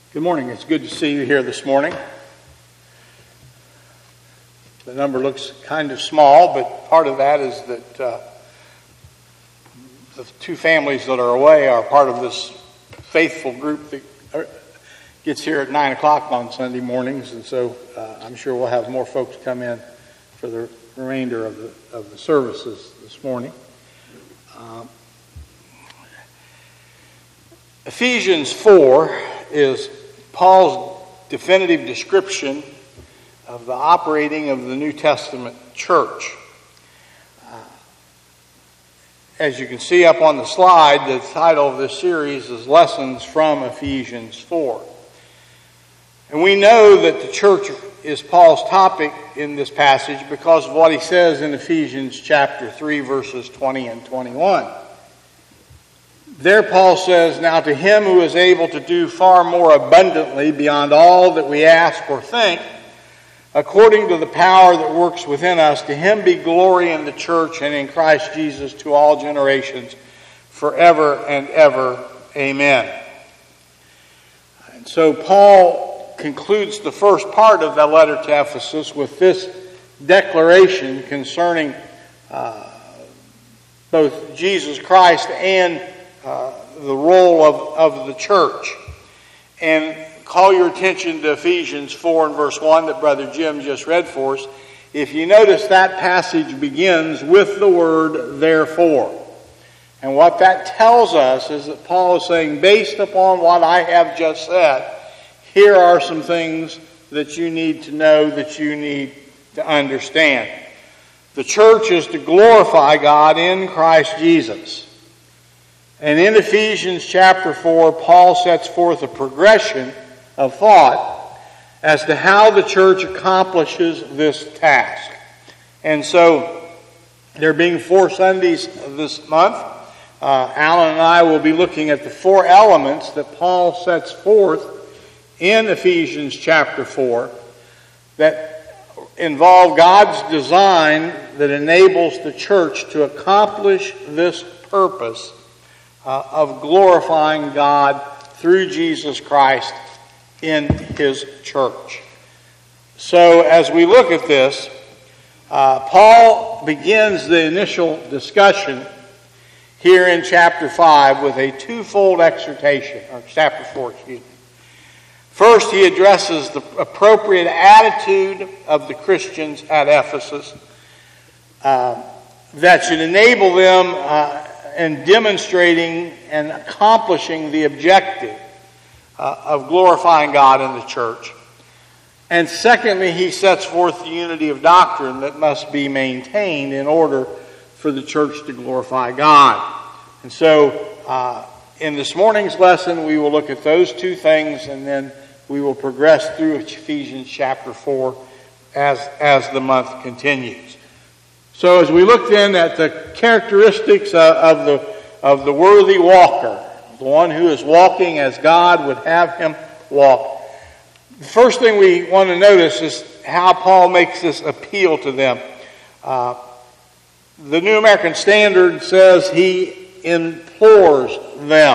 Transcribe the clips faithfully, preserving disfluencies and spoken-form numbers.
Good morning. It's good to see you here this morning. The number looks kind of small, but part of that is that uh, the two families that are away are part of this faithful group that are, gets here at nine o'clock on Sunday mornings, and so uh, I'm sure we'll have more folks come in for the remainder of the of the services this morning. Um, Ephesians four is Paul's definitive description of the operating of the New Testament church. Uh, as you can see up on the slide, the title of this series is Lessons from Ephesians four. And we know that the church is Paul's topic in this passage because of what he says in Ephesians chapter three, verses twenty and twenty-one. There Paul says, "Now to him who is able to do far more abundantly beyond all that we ask or think, according to the power that works within us, to him be glory in the church and in Christ Jesus to all generations, forever and ever. Amen." And so Paul concludes the first part of the letter to Ephesus with this declaration concerning uh, both Jesus Christ and Uh, the role of, of the church. And call your attention to Ephesians four and verse one that Brother Jim just read for us. If you notice, that passage begins with the word therefore. And what that tells us is that Paul is saying, based upon what I have just said, here are some things that you need to know, that you need to understand. The church is to glorify God in Christ Jesus. And in Ephesians chapter four, Paul sets forth a progression of thought as to how the church accomplishes this task. And so, there being four Sundays this month, uh, Alan and I will be looking at the four elements that Paul sets forth in Ephesians chapter four that involve God's design that enables the church to accomplish this purpose Uh, of glorifying God through Jesus Christ in His church. So as we look at this, uh, Paul begins the initial discussion here in chapter five with a twofold exhortation, or chapter four, excuse me. First, he addresses the appropriate attitude of the Christians at Ephesus uh, that should enable them uh, and demonstrating and accomplishing the objective uh, of glorifying God in the church. And secondly, he sets forth the unity of doctrine that must be maintained in order for the church to glorify God. And so, uh, in this morning's lesson, we will look at those two things, and then we will progress through Ephesians chapter four as, as the month continues. So as we look then at the characteristics of the of the worthy walker, the one who is walking as God would have him walk, the first thing we want to notice is how Paul makes this appeal to them. Uh, the New American Standard says he implores them.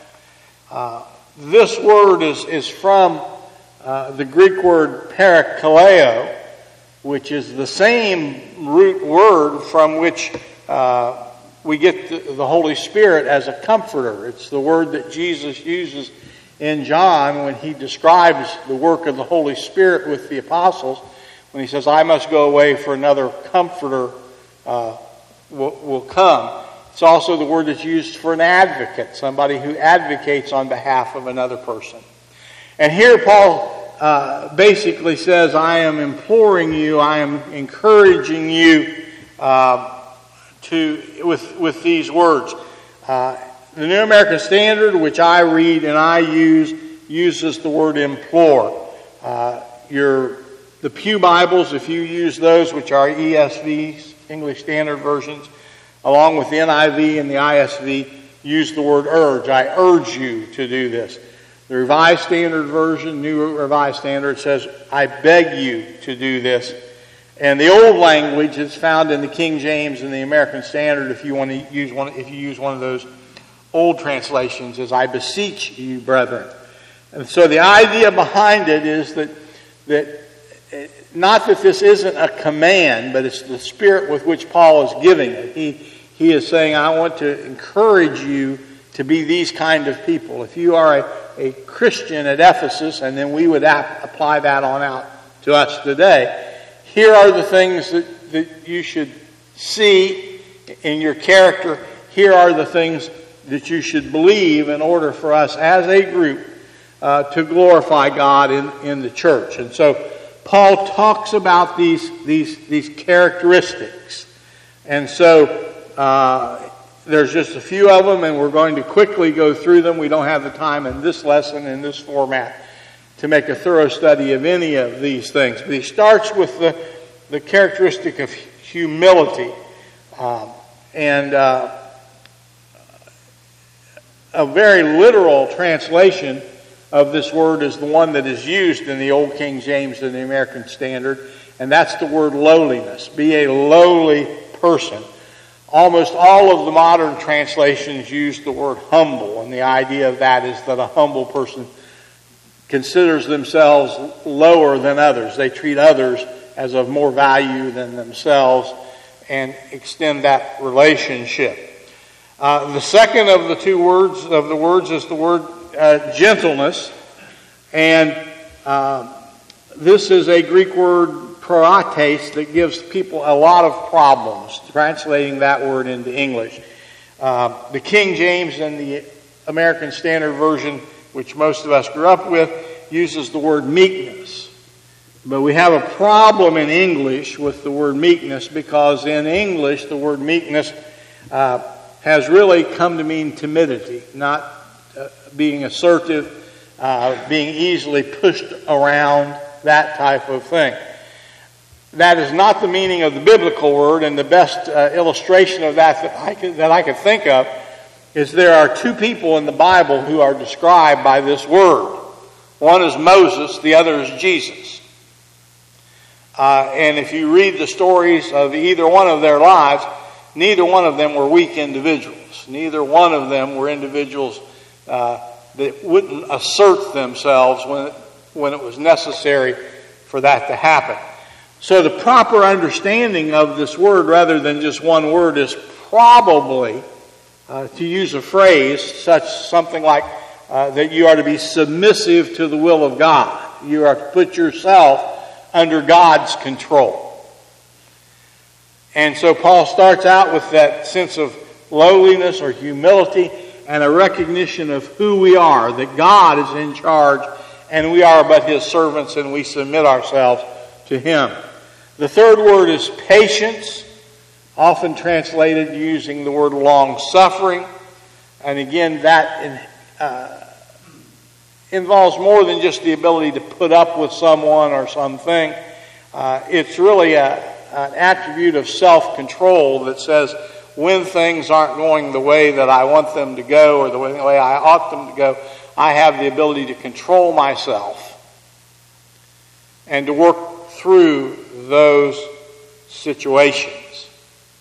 Uh, this word is, is from uh, the Greek word parakaleo, which is the same root word from which uh, we get the, the Holy Spirit as a comforter. It's the word that Jesus uses in John when he describes the work of the Holy Spirit with the apostles, when he says, "I must go away for another comforter uh, will, will come." It's also the word that's used for an advocate, somebody who advocates on behalf of another person. And here Paul Uh, basically says, I am imploring you, I am encouraging you uh, to with with these words. Uh, the New American Standard, which I read and I use, uses the word implore. Uh, your the Pew Bibles, if you use those, which are E S V's, English Standard Versions, along with the N I V and the I S V, use the word urge. I urge you to do this. The Revised Standard Version, New Revised Standard, says, I beg you to do this. And the old language is found in the King James and the American Standard, if you want to use one, if you use one of those old translations, is I beseech you, brethren. And so the idea behind it is that, that not that this isn't a command, but it's the spirit with which Paul is giving it. He, he is saying, I want to encourage you to be these kind of people. If you are a, a Christian at Ephesus, and then we would ap- apply that on out to us today, here are the things that, that you should see in your character. Here are the things that you should believe in order for us as a group uh, to glorify God in, in the church. And so Paul talks about these, these, these characteristics. And so uh, there's just a few of them, and we're going to quickly go through them. We don't have the time in this lesson, in this format, to make a thorough study of any of these things. But he starts with the, the characteristic of humility. Um, and uh, a very literal translation of this word is the one that is used in the Old King James and the American Standard, and that's the word lowliness. Be a lowly person. Almost all of the modern translations use the word humble, and the idea of that is that a humble person considers themselves lower than others. They treat others as of more value than themselves and extend that relationship. Uh, the second of the two words of the words is the word uh, gentleness, and uh, this is a Greek word proates that gives people a lot of problems translating that word into English. Uh, the King James and the American Standard Version, which most of us grew up with, uses the word meekness. But we have a problem in English with the word meekness, because in English the word meekness uh, has really come to mean timidity, not uh, being assertive, uh, being easily pushed around, that type of thing. That is not the meaning of the biblical word, and the best uh, illustration of that that I could, that I could think of is there are two people in the Bible who are described by this word. One is Moses, the other is Jesus. Uh, and if you read the stories of either one of their lives, neither one of them were weak individuals. Neither one of them were individuals uh, that wouldn't assert themselves when it, when it was necessary for that to happen. So the proper understanding of this word, rather than just one word, is probably, uh, to use a phrase, such something like uh, that you are to be submissive to the will of God. You are to put yourself under God's control. And so Paul starts out with that sense of lowliness or humility and a recognition of who we are, that God is in charge and we are but His servants and we submit ourselves to Him. The third word is patience, often translated using the word long-suffering. And again, that uh, involves more than just the ability to put up with someone or something. Uh, it's really a, an attribute of self-control that says when things aren't going the way that I want them to go or the way, the way I ought them to go, I have the ability to control myself and to work through those situations.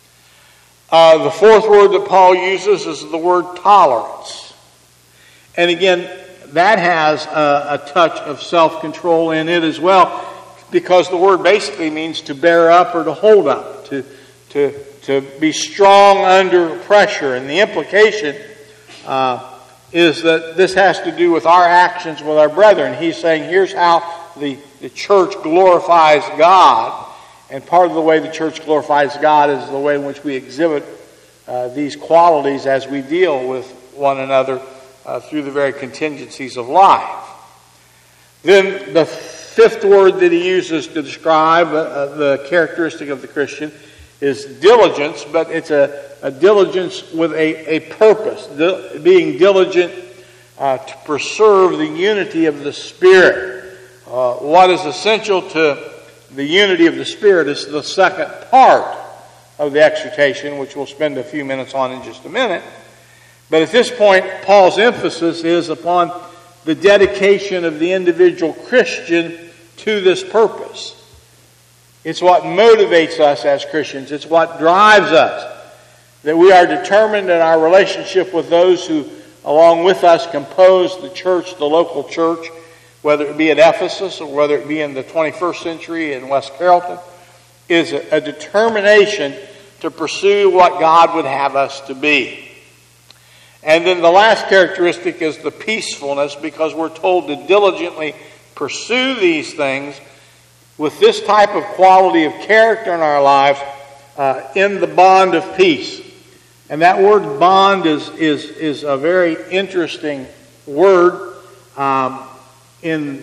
Uh, the fourth word that Paul uses is the word tolerance. And again, that has a, a touch of self-control in it as well, because the word basically means to bear up or to hold up, to, to, to be strong under pressure. And the implication uh, is that this has to do with our actions with our brethren. He's saying here's how the, the church glorifies God. And part of the way the church glorifies God is the way in which we exhibit uh, these qualities as we deal with one another uh, through the very contingencies of life. Then the fifth word that he uses to describe uh, the characteristic of the Christian is diligence, but it's a, a diligence with a, a purpose, Dil- being diligent uh, to preserve the unity of the Spirit. Uh, what is essential to the unity of the Spirit is the second part of the exhortation, which we'll spend a few minutes on in just a minute. But at this point, Paul's emphasis is upon the dedication of the individual Christian to this purpose. It's what motivates us as Christians. It's what drives us. That we are determined in our relationship with those who along with us, compose the church, the local church, whether it be at Ephesus or whether it be in the twenty-first century in West Carrollton, is a, a determination to pursue what God would have us to be. And then the last characteristic is the peacefulness, because we're told to diligently pursue these things with this type of quality of character in our lives uh, in the bond of peace. And that word bond is, is, is a very interesting word. Um, in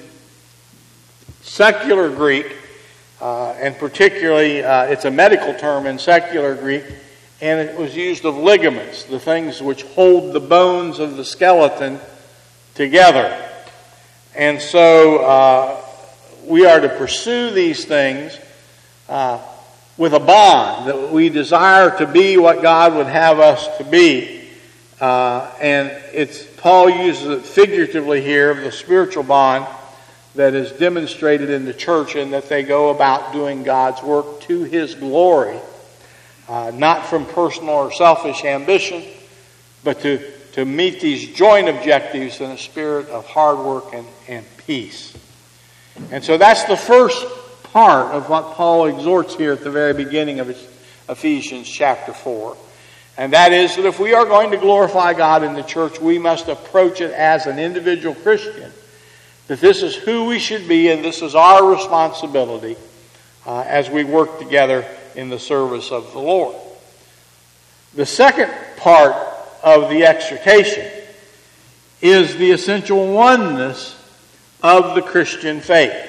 secular Greek, uh, and particularly uh, it's a medical term in secular Greek, and it was used of ligaments, the things which hold the bones of the skeleton together. And so uh, we are to pursue these things uh, with a bond, that we desire to be what God would have us to be. Uh, and it's Paul uses it figuratively here of the spiritual bond that is demonstrated in the church, and that they go about doing God's work to His glory, uh, not from personal or selfish ambition, but to, to meet these joint objectives in a spirit of hard work and, and peace. And so that's the first part of what Paul exhorts here at the very beginning of Ephesians chapter four. And that is that if we are going to glorify God in the church, we must approach it as an individual Christian. That this is who we should be, and this is our responsibility uh, as we work together in the service of the Lord. The second part of the exhortation is the essential oneness of the Christian faith.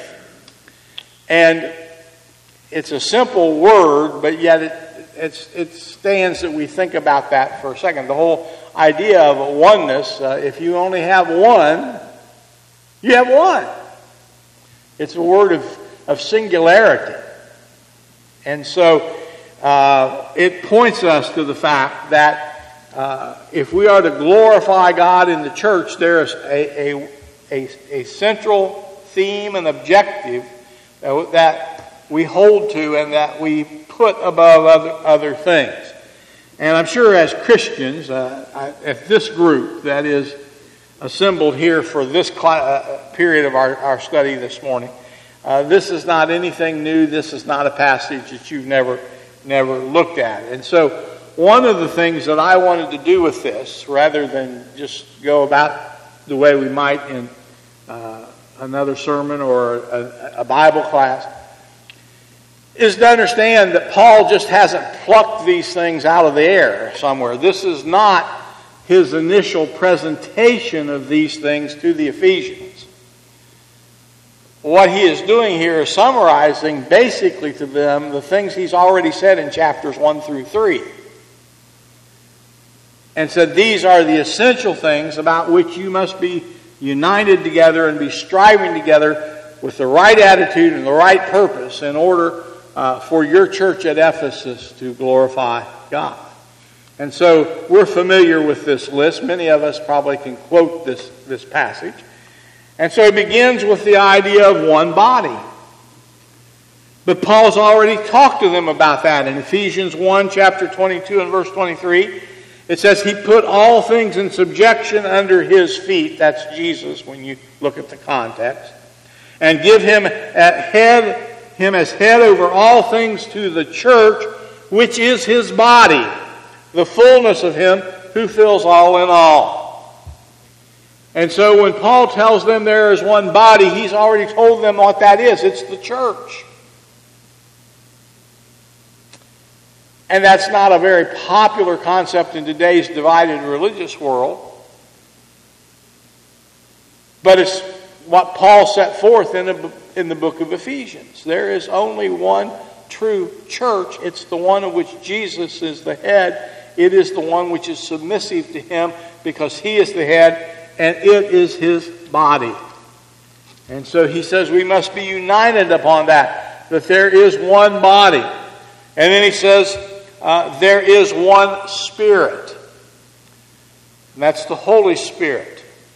And it's a simple word, but yet it It's, it stands that we think about that for a second. The whole idea of a oneness, uh, if you only have one, you have one. It's a word of, of singularity. And so uh, it points us to the fact that uh, if we are to glorify God in the church, there is a, a, a, a central theme and objective that, that we hold to and that we put above other, other things. And I'm sure as Christians, uh, I, if this group that is assembled here for this cl- uh, period of our, our study this morning, uh, this is not anything new. This is not a passage that you've never, never looked at. And so one of the things that I wanted to do with this, rather than just go about the way we might in uh, another sermon or a, a Bible class, is to understand that Paul just hasn't plucked these things out of the air somewhere. This is not his initial presentation of these things to the Ephesians. What he is doing here is summarizing basically to them the things he's already said in chapters one through three. And said these are the essential things about which you must be united together and be striving together with the right attitude and the right purpose in order Uh, for your church at Ephesus to glorify God. And so we're familiar with this list. Many of us probably can quote this, this passage. And so it begins with the idea of one body. But Paul's already talked to them about that. In Ephesians one, chapter twenty-two and verse twenty-three, it says he put all things in subjection under his feet. That's Jesus when you look at the context. And give him at head him as head over all things to the church, which is his body, the fullness of him who fills all in all. And so when Paul tells them there is one body, he's already told them what that is. It's the church. And that's not a very popular concept in today's divided religious world. But it's what Paul set forth in the, in the book of Ephesians. There is only one true church. It's the one of which Jesus is the head. It is the one which is submissive to him because he is the head and it is his body. And so he says we must be united upon that, that there is one body. And then he says uh, there is one Spirit. And that's the Holy Spirit.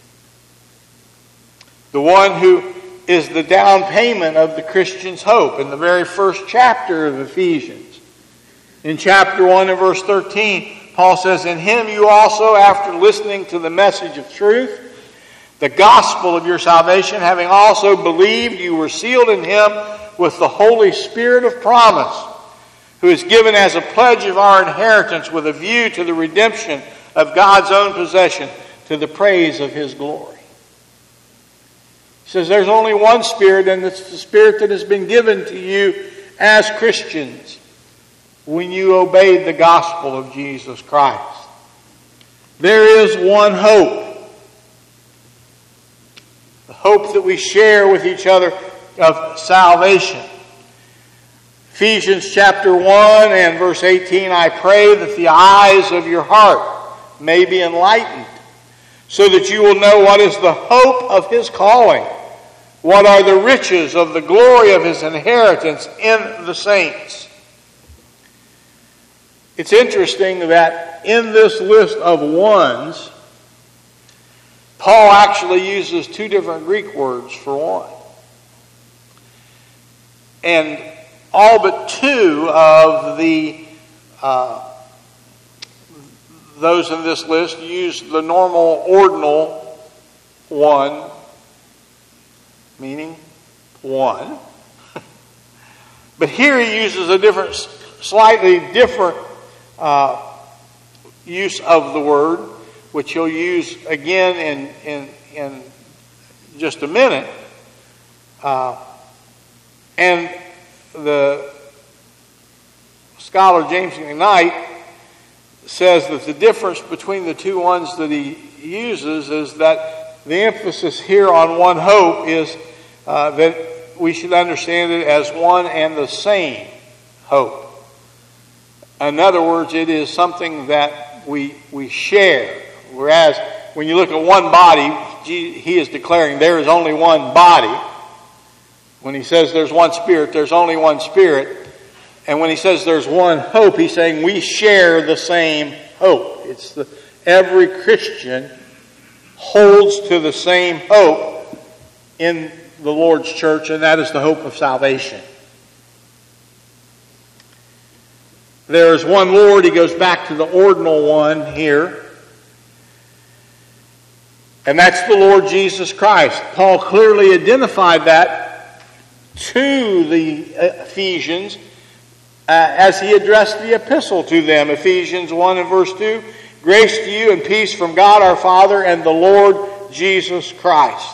The one who is the down payment of the Christian's hope in the very first chapter of Ephesians. In chapter one and verse thirteen, Paul says, in him you also, after listening to the message of truth, the gospel of your salvation, having also believed, you were sealed in him with the Holy Spirit of promise, who is given as a pledge of our inheritance with a view to the redemption of God's own possession, to the praise of his glory. He says there's only one Spirit, and it's the Spirit that has been given to you as Christians when you obeyed the gospel of Jesus Christ. There is one hope. The hope that we share with each other of salvation. Ephesians chapter one and verse eighteen, I pray that the eyes of your heart may be enlightened, so that you will know what is the hope of his calling, what are the riches of the glory of his inheritance in the saints. It's interesting that in this list of ones, Paul actually uses two different Greek words for one. And all but two of the uh, those in this list use the normal ordinal one, meaning one. But here he uses a different, slightly different uh, use of the word, which he'll use again in in, in just a minute. Uh, and the scholar James McKnight says that the difference between the two ones that he uses is that the emphasis here on one hope is uh, that we should understand it as one and the same hope. In other words, it is something that we we share. Whereas when you look at one body, he is declaring there is only one body. When he says there's one Spirit, there's only one Spirit. And when he says there's one hope, he's saying we share the same hope. It's the, every Christian holds to the same hope in the Lord's church, and that is the hope of salvation. There is one Lord. He goes back to the ordinal one here. And that's the Lord Jesus Christ. Paul clearly identified that to the Ephesians uh, as he addressed the epistle to them. Ephesians one and verse two, grace to you and peace from God our Father and the Lord Jesus Christ.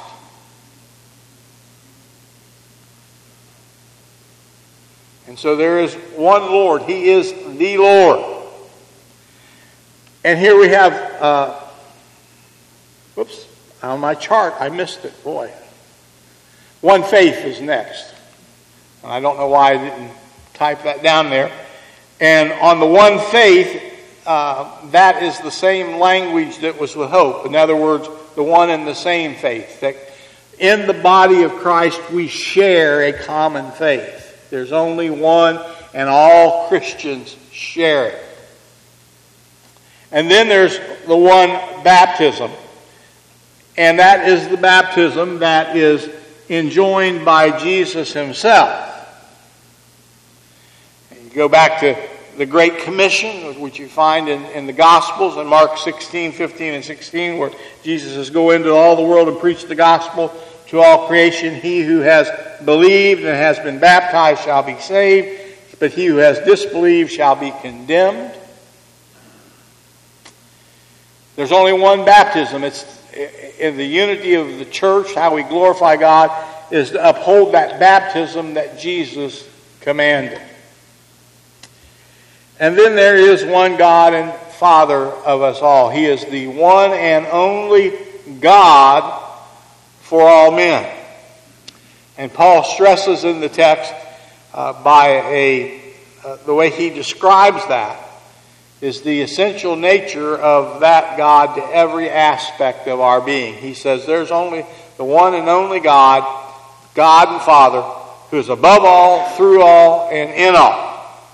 And so there is one Lord. He is the Lord. And here we have, uh, whoops, on my chart I missed it, boy. One faith is next. And I don't know why I didn't type that down there. And on the one faith, uh, that is the same language that was with hope. In other words, the one and the same faith. That in the body of Christ we share a common faith. There's only one, and all Christians share it. And then there's the one baptism. And that is the baptism that is enjoined by Jesus himself. And you go back to the Great Commission, which you find in, in the Gospels, in Mark sixteen, fifteen, and sixteen, where Jesus says, go into all the world and preach the gospel to all creation. He who has believed and has been baptized shall be saved, but he who has disbelieved shall be condemned. There's only one baptism. It's in the unity of the church. How we glorify God is to uphold that baptism that Jesus commanded. And then there is one God and Father of us all. He is the one and only God for all men. And Paul stresses in the text uh, by a uh, the way he describes that is the essential nature of that God to every aspect of our being. He says there's only the one and only God, God and Father, who is above all, through all, and in all.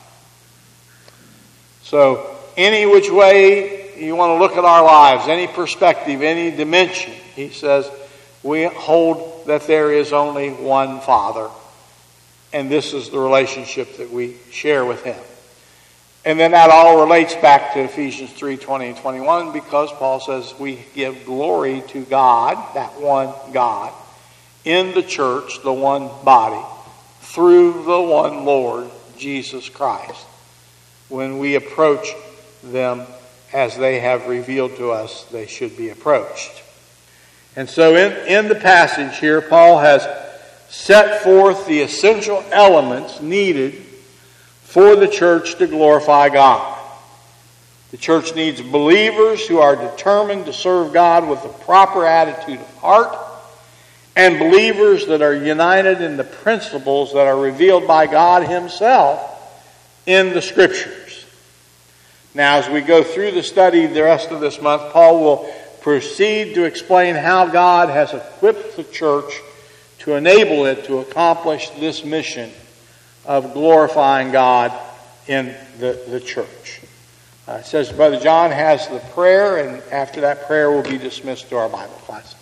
So any which way you want to look at our lives, any perspective, any dimension, he says, we hold that there is only one Father. And this is the relationship that we share with him. And then that all relates back to Ephesians three, twenty and twenty-one, because Paul says we give glory to God, that one God, in the church, the one body, through the one Lord, Jesus Christ, when we approach them as they have revealed to us they should be approached. And so in, in the passage here, Paul has set forth the essential elements needed for the church to glorify God. The church needs believers who are determined to serve God with a proper attitude of heart, and believers that are united in the principles that are revealed by God Himself in the Scriptures. Now, as we go through the study the rest of this month, Paul will proceed to explain how God has equipped the church to enable it to accomplish this mission of glorifying God in the, the church. Uh, it says Brother John has the prayer, and after that prayer we'll be dismissed to our Bible classes.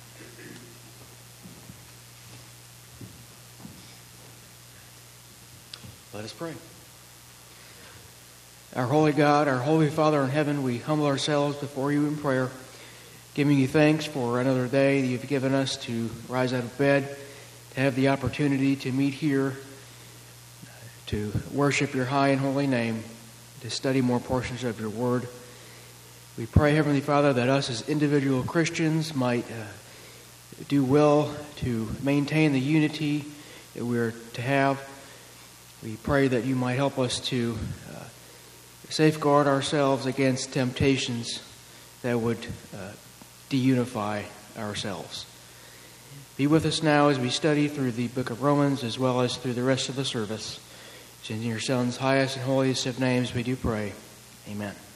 Let us pray. Our holy God, our holy Father in heaven, we humble ourselves before you in prayer, giving you thanks for another day that you've given us to rise out of bed, to have the opportunity to meet here, to worship your high and holy name, to study more portions of your word. We pray, Heavenly Father, that us as individual Christians might uh, do well to maintain the unity that we are to have. We pray that you might help us to uh, safeguard ourselves against temptations that would uh, de-unify ourselves. Be with us now as we study through the book of Romans as well as through the rest of the service. It's in your Son's highest and holiest of names we do pray. Amen.